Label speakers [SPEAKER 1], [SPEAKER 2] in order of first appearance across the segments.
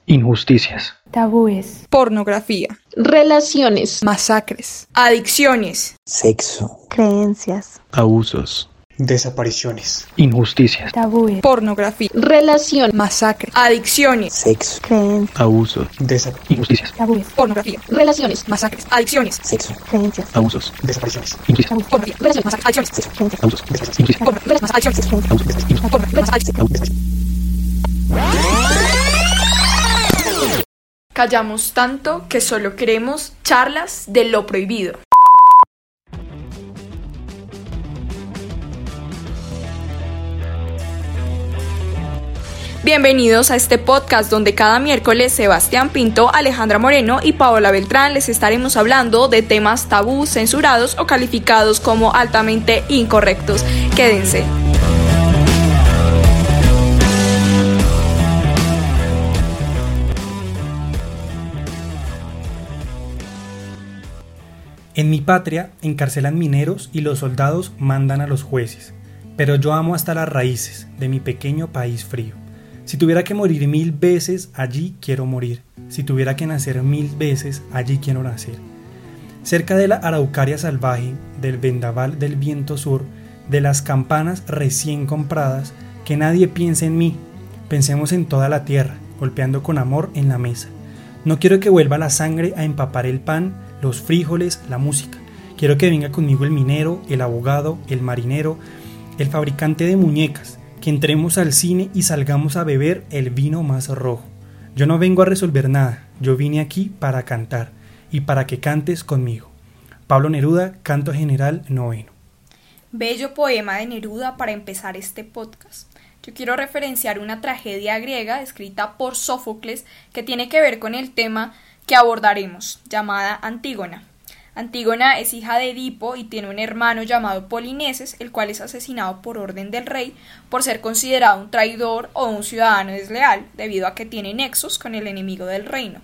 [SPEAKER 1] Injusticias.
[SPEAKER 2] Tabúes.
[SPEAKER 3] Pornografía.
[SPEAKER 4] Relaciones.
[SPEAKER 3] Masacres. Adicciones.
[SPEAKER 5] Sexo.
[SPEAKER 2] Creencias.
[SPEAKER 1] Abusos.
[SPEAKER 6] Desapariciones.
[SPEAKER 1] Injusticias.
[SPEAKER 2] Tabúes.
[SPEAKER 3] Pornografía.
[SPEAKER 4] Relación.
[SPEAKER 3] Masacres. Adicciones.
[SPEAKER 5] Sexo.
[SPEAKER 2] Creencias.
[SPEAKER 1] Abusos.
[SPEAKER 6] Injusticias.
[SPEAKER 2] Tabúes.
[SPEAKER 3] Pornografía.
[SPEAKER 4] Relaciones.
[SPEAKER 3] Masacres. Adicciones.
[SPEAKER 5] Sexo.
[SPEAKER 2] Creencias.
[SPEAKER 1] Abusos.
[SPEAKER 6] Desapariciones.
[SPEAKER 1] Injusticias.
[SPEAKER 3] Pornografía. Relaciones. Masacres. Adicciones.
[SPEAKER 5] Sexo.
[SPEAKER 2] Creencias.
[SPEAKER 1] Abusos.
[SPEAKER 5] Desapariciones.
[SPEAKER 1] Injusticias.
[SPEAKER 3] Pornografía. Relaciones. Adicciones. Pornografía. Callamos tanto que solo queremos charlas de lo prohibido. Bienvenidos a este podcast donde cada miércoles Sebastián Pinto, Alejandra Moreno y Paola Beltrán les estaremos hablando de temas tabú, censurados o calificados como altamente incorrectos. Quédense.
[SPEAKER 7] En mi patria encarcelan mineros y los soldados mandan a los jueces, pero yo amo hasta las raíces de mi pequeño país frío. Si tuviera que morir 1000 veces, allí quiero morir. Si tuviera que nacer 1000 veces, allí quiero nacer. Cerca de la araucaria salvaje, del vendaval del viento sur, de las campanas recién compradas, que nadie piense en mí, pensemos en toda la tierra, golpeando con amor en la mesa. No quiero que vuelva la sangre a empapar el pan, los frijoles, la música. Quiero que venga conmigo el minero, el abogado, el marinero, el fabricante de muñecas, que entremos al cine y salgamos a beber el vino más rojo. Yo no vengo a resolver nada, yo vine aquí para cantar y para que cantes conmigo. Pablo Neruda, Canto General Noveno.
[SPEAKER 3] Bello poema de Neruda para empezar este podcast. Yo quiero referenciar una tragedia griega escrita por Sófocles que tiene que ver con el tema que abordaremos, llamada Antígona. Antígona es hija de Edipo y tiene un hermano llamado Polineses, el cual es asesinado por orden del rey por ser considerado un traidor o un ciudadano desleal, debido a que tiene nexos con el enemigo del reino.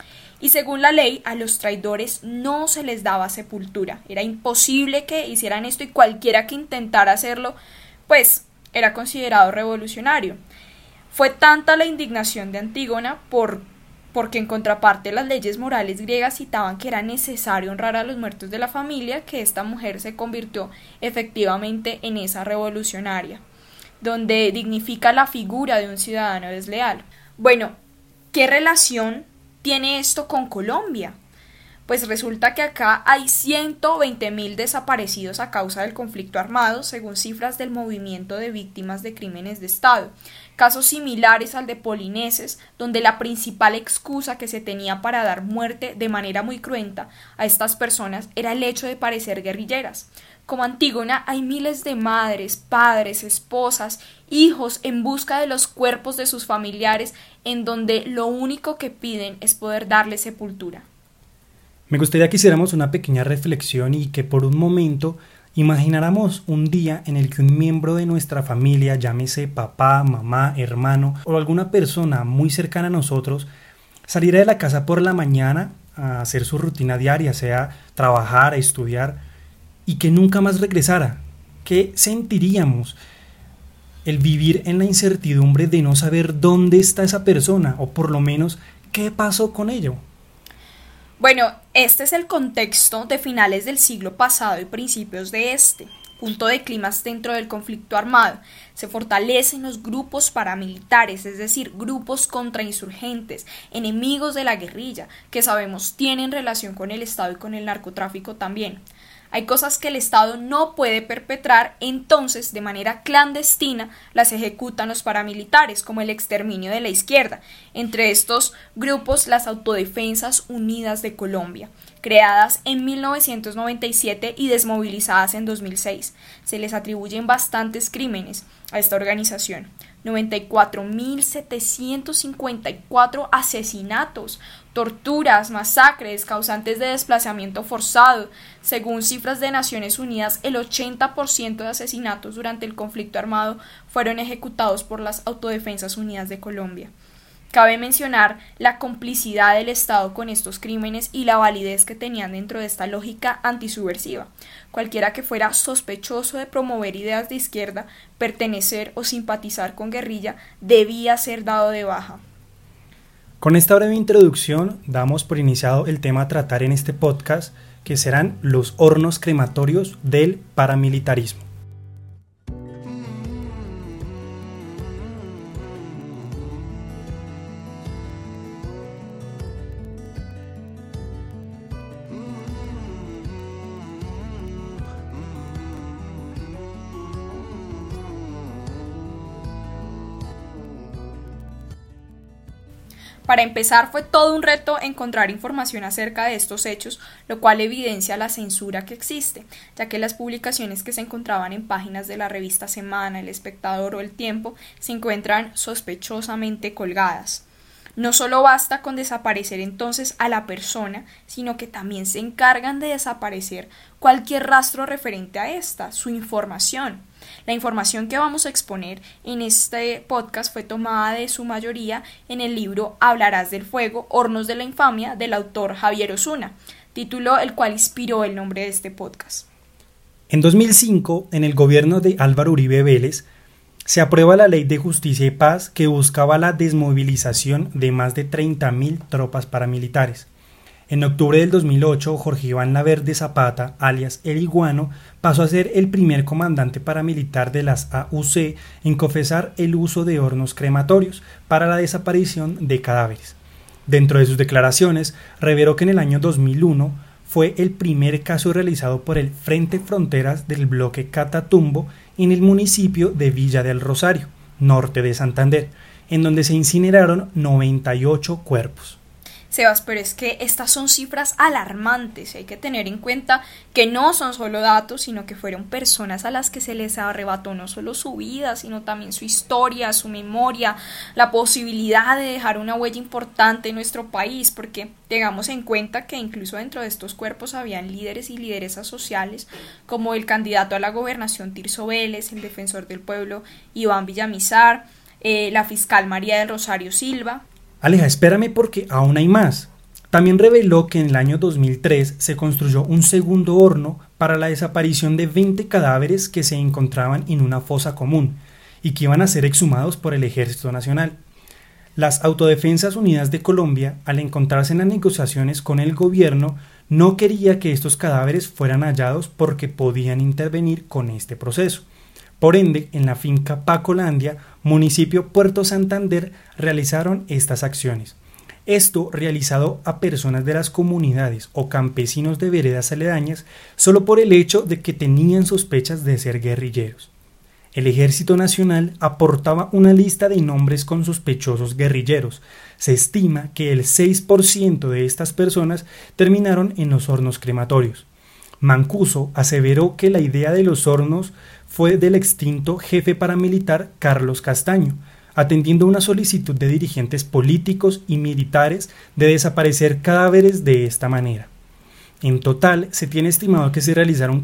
[SPEAKER 3] Y según la ley, a los traidores no se les daba sepultura. Era imposible que hicieran esto y cualquiera que intentara hacerlo, pues era considerado revolucionario. Fue tanta la indignación de Antígona porque en contraparte las leyes morales griegas citaban que era necesario honrar a los muertos de la familia, que esta mujer se convirtió efectivamente en esa revolucionaria, donde dignifica la figura de un ciudadano desleal. Bueno, ¿qué relación tiene esto con Colombia? Pues resulta que acá hay 120.000 desaparecidos a causa del conflicto armado, según cifras del Movimiento de Víctimas de Crímenes de Estado. Casos similares al de Polineses, donde la principal excusa que se tenía para dar muerte de manera muy cruenta a estas personas era el hecho de parecer guerrilleras. Como Antígona, hay miles de madres, padres, esposas, hijos en busca de los cuerpos de sus familiares, en donde lo único que piden es poder darle sepultura.
[SPEAKER 7] Me gustaría que hiciéramos una pequeña reflexión y que por un momento imagináramos un día en el que un miembro de nuestra familia, llámese papá, mamá, hermano o alguna persona muy cercana a nosotros, saliera de la casa por la mañana a hacer su rutina diaria, sea trabajar, estudiar, y que nunca más regresara. ¿Qué sentiríamos? El vivir en la incertidumbre de no saber dónde está esa persona o por lo menos qué pasó con ello.
[SPEAKER 3] Bueno, este es el contexto de finales del siglo pasado y principios de este. Punto de clímax dentro del conflicto armado. Se fortalecen los grupos paramilitares, es decir, grupos contrainsurgentes, enemigos de la guerrilla, que sabemos tienen relación con el Estado y con el narcotráfico también. Hay cosas que el Estado no puede perpetrar, entonces de manera clandestina las ejecutan los paramilitares, como el exterminio de la izquierda. Entre estos grupos, las Autodefensas Unidas de Colombia, creadas en 1997 y desmovilizadas en 2006. Se les atribuyen bastantes crímenes a esta organización. 94.754 asesinatos, torturas, masacres, causantes de desplazamiento forzado. Según cifras de Naciones Unidas, el 80% de asesinatos durante el conflicto armado fueron ejecutados por las Autodefensas Unidas de Colombia. Cabe mencionar la complicidad del Estado con estos crímenes y la validez que tenían dentro de esta lógica antisubversiva. Cualquiera que fuera sospechoso de promover ideas de izquierda, pertenecer o simpatizar con guerrilla, debía ser dado de baja.
[SPEAKER 7] Con esta breve introducción damos por iniciado el tema a tratar en este podcast, que serán los hornos crematorios del paramilitarismo.
[SPEAKER 3] Para empezar, fue todo un reto encontrar información acerca de estos hechos, lo cual evidencia la censura que existe, ya que las publicaciones que se encontraban en páginas de la revista Semana, El Espectador o El Tiempo se encuentran sospechosamente colgadas. No solo basta con desaparecer entonces a la persona, sino que también se encargan de desaparecer cualquier rastro referente a esta, su información. La información que vamos a exponer en este podcast fue tomada de su mayoría en el libro Hablarás del fuego, hornos de la infamia, del autor Javier Osuna, título el cual inspiró el nombre de este podcast.
[SPEAKER 7] En 2005, en el gobierno de Álvaro Uribe Vélez, se aprueba la Ley de Justicia y Paz que buscaba la desmovilización de más de 30.000 tropas paramilitares. En octubre del 2008, Jorge Iván Laverde Zapata, alias El Iguano, pasó a ser el primer comandante paramilitar de las AUC en confesar el uso de hornos crematorios para la desaparición de cadáveres. Dentro de sus declaraciones, reveló que en el año 2001 fue el primer caso realizado por el Frente Fronteras del bloque Catatumbo en el municipio de Villa del Rosario, norte de Santander, en donde se incineraron 98 cuerpos.
[SPEAKER 3] Sebas, pero es que estas son cifras alarmantes y hay que tener en cuenta que no son solo datos, sino que fueron personas a las que se les arrebató no solo su vida, sino también su historia, su memoria, la posibilidad de dejar una huella importante en nuestro país, porque tengamos en cuenta que incluso dentro de estos cuerpos habían líderes y lideresas sociales, como el candidato a la gobernación Tirso Vélez, el defensor del pueblo Iván Villamizar, la fiscal María del Rosario Silva.
[SPEAKER 7] Aleja, espérame porque aún hay más. También reveló que en el año 2003 se construyó un segundo horno para la desaparición de 20 cadáveres que se encontraban en una fosa común y que iban a ser exhumados por el Ejército Nacional. Las Autodefensas Unidas de Colombia, al encontrarse en las negociaciones con el gobierno, no quería que estos cadáveres fueran hallados porque podían intervenir con este proceso. Por ende, en la finca Pacolandia, municipio Puerto Santander, realizaron estas acciones. Esto realizado a personas de las comunidades o campesinos de veredas aledañas solo por el hecho de que tenían sospechas de ser guerrilleros. El Ejército Nacional aportaba una lista de nombres con sospechosos guerrilleros. Se estima que el 6% de estas personas terminaron en los hornos crematorios. Mancuso aseveró que la idea de los hornos fue del extinto jefe paramilitar Carlos Castaño, atendiendo una solicitud de dirigentes políticos y militares de desaparecer cadáveres de esta manera. En total, se tiene estimado que se realizaron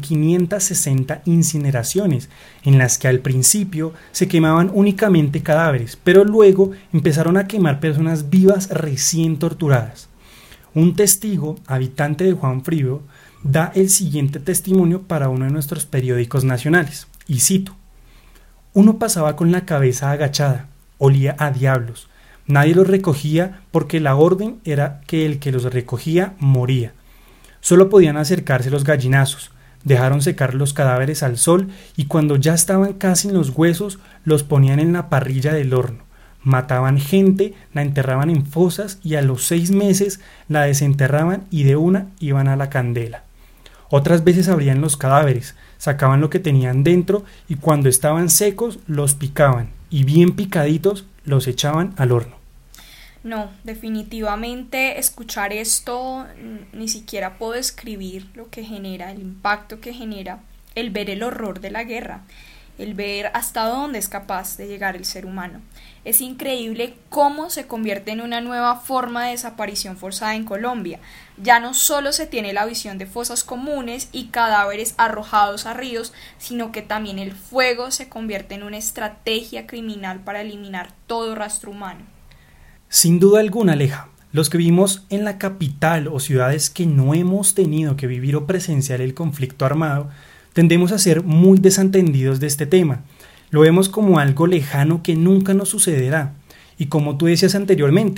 [SPEAKER 7] 560 incineraciones, en las que al principio se quemaban únicamente cadáveres, pero luego empezaron a quemar personas vivas recién torturadas. Un testigo, habitante de Juan Frío, da el siguiente testimonio para uno de nuestros periódicos nacionales, y cito: uno pasaba con la cabeza agachada, olía a diablos, nadie los recogía porque la orden era que el que los recogía moría. Solo podían acercarse los gallinazos, dejaron secar los cadáveres al sol y cuando ya estaban casi en los huesos los ponían en la parrilla del horno. Mataban gente, la enterraban en fosas y a los 6 meses la desenterraban y de una iban a la candela. Otras veces abrían los cadáveres, sacaban lo que tenían dentro y cuando estaban secos los picaban y bien picaditos los echaban al horno.
[SPEAKER 3] No, definitivamente escuchar esto ni siquiera puedo describir lo que genera, el impacto que genera, el ver el horror de la guerra, el ver hasta dónde es capaz de llegar el ser humano. Es increíble cómo se convierte en una nueva forma de desaparición forzada en Colombia. Ya no solo se tiene la visión de fosas comunes y cadáveres arrojados a ríos, sino que también el fuego se convierte en una estrategia criminal para eliminar todo rastro humano.
[SPEAKER 7] Sin duda alguna, Aleja, los que vivimos en la capital o ciudades que no hemos tenido que vivir o presenciar el conflicto armado, tendemos a ser muy desentendidos de este tema. Lo vemos como algo lejano que nunca nos sucederá. Y como tú decías anteriormente,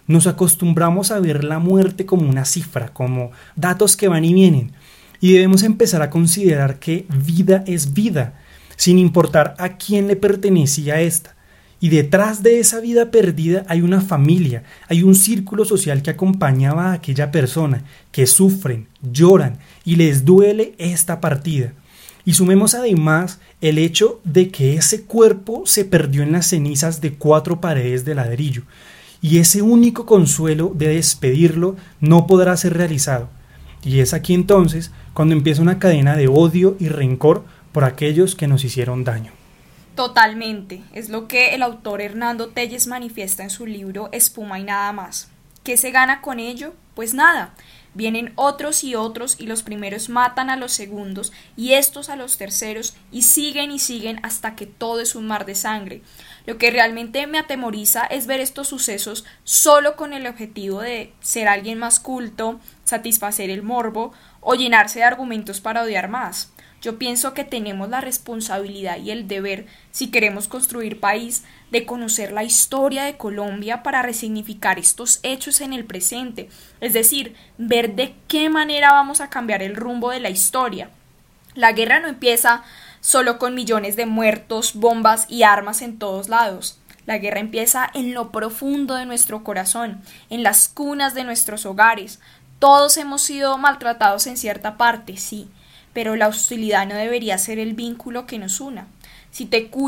[SPEAKER 7] Nos acostumbramos a ver la muerte como una cifra, como datos que van y vienen, y debemos empezar a considerar que vida es vida, sin importar a quién le pertenecía esta. Y detrás de esa vida perdida hay una familia, hay un círculo social que acompañaba a aquella persona, que sufren, lloran y les duele esta partida. Y sumemos además el hecho de que ese cuerpo se perdió en las cenizas de 4 paredes de ladrillo, y ese único consuelo de despedirlo no podrá ser realizado. Y es aquí entonces cuando empieza una cadena de odio y rencor por aquellos que nos hicieron daño.
[SPEAKER 3] Totalmente, es lo que el autor Hernando Telles manifiesta en su libro Espuma y nada más. ¿Qué se gana con ello? Pues nada. Vienen otros y los primeros matan a los segundos y estos a los terceros y siguen hasta que todo es un mar de sangre. Lo que realmente me atemoriza es ver estos sucesos solo con el objetivo de ser alguien más culto, satisfacer el morbo o llenarse de argumentos para odiar más. Yo pienso que tenemos la responsabilidad y el deber, si queremos construir país, de conocer la historia de Colombia para resignificar estos hechos en el presente, es decir, ver de qué manera vamos a cambiar el rumbo de la historia. La guerra no empieza solo con millones de muertos, bombas y armas en todos lados. La guerra empieza en lo profundo de nuestro corazón, en las cunas de nuestros hogares. Todos hemos sido maltratados en cierta parte, sí, pero la hostilidad no debería ser el vínculo que nos una. Si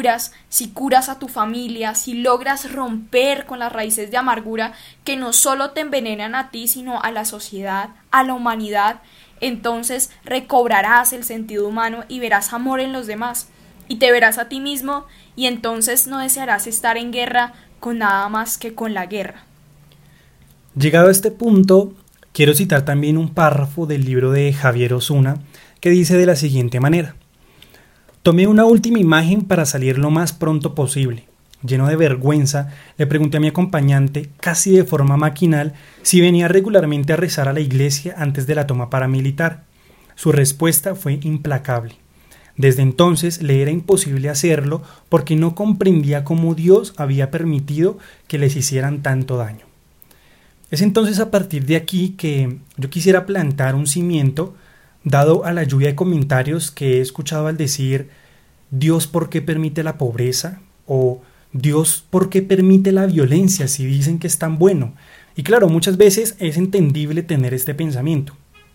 [SPEAKER 3] curas a tu familia, si logras romper con las raíces de amargura que no solo te envenenan a ti, sino a la sociedad, a la humanidad, entonces recobrarás el sentido humano y verás amor en los demás, y te verás a ti mismo, y entonces no desearás estar en guerra con nada más que con la guerra.
[SPEAKER 7] Llegado a este punto, quiero citar también un párrafo del libro de Javier Osuna, que dice de la siguiente manera: tomé una última imagen para salir lo más pronto posible. Lleno de vergüenza, le pregunté a mi acompañante, casi de forma maquinal, si venía regularmente a rezar a la iglesia antes de la toma paramilitar. Su respuesta fue implacable. Desde entonces le era imposible hacerlo porque no comprendía cómo Dios había permitido que les hicieran tanto daño. Es entonces a partir de aquí que yo quisiera plantar un cimiento, dado a la lluvia de comentarios que he escuchado al decir «Dios, ¿por qué permite la pobreza?» o «Dios, ¿por qué permite la violencia si dicen que es tan bueno?» Y claro, muchas veces es entendible tener este pensamiento.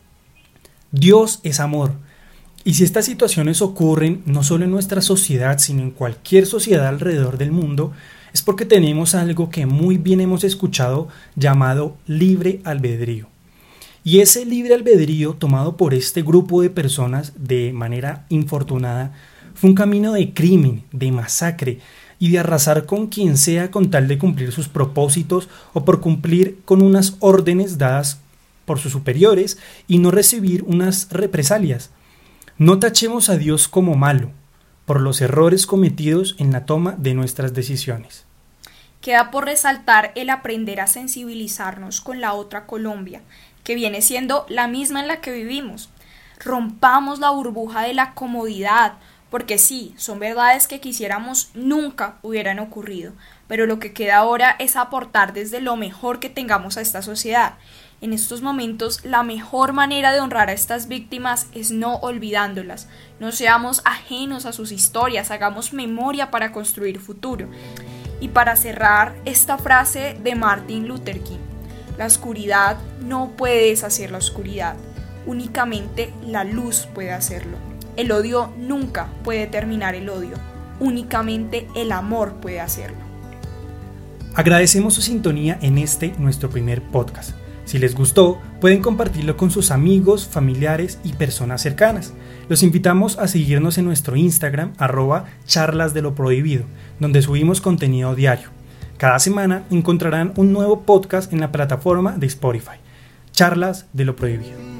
[SPEAKER 7] Dios es amor, y si estas situaciones ocurren no solo en nuestra sociedad, sino en cualquier sociedad alrededor del mundo, es porque tenemos algo que muy bien hemos escuchado llamado libre albedrío. Y ese libre albedrío tomado por este grupo de personas de manera infortunada fue un camino de crimen, de masacre y de arrasar con quien sea con tal de cumplir sus propósitos o por cumplir con unas órdenes dadas por sus superiores y no recibir unas represalias. No tachemos a Dios como malo por los errores cometidos en la toma de nuestras decisiones.
[SPEAKER 3] Queda por resaltar el aprender a sensibilizarnos con la otra Colombia, que viene siendo la misma en la que vivimos. Rompamos la burbuja de la comodidad, porque sí, son verdades que quisiéramos nunca hubieran ocurrido, pero lo que queda ahora es aportar desde lo mejor que tengamos a esta sociedad. En estos momentos, la mejor manera de honrar a estas víctimas es no olvidándolas. No seamos ajenos a sus historias, hagamos memoria para construir futuro. Y para cerrar, esta frase de Martin Luther King: la oscuridad no puede deshacer la oscuridad, únicamente la luz puede hacerlo. El odio nunca puede terminar el odio, únicamente el amor puede hacerlo.
[SPEAKER 7] Agradecemos su sintonía en este nuestro primer podcast. Si les gustó, pueden compartirlo con sus amigos, familiares y personas cercanas. Los invitamos a seguirnos en nuestro Instagram, @charlasdeloprohibido, donde subimos contenido diario. Cada semana encontrarán un nuevo podcast en la plataforma de Spotify. Charlas de lo Prohibido.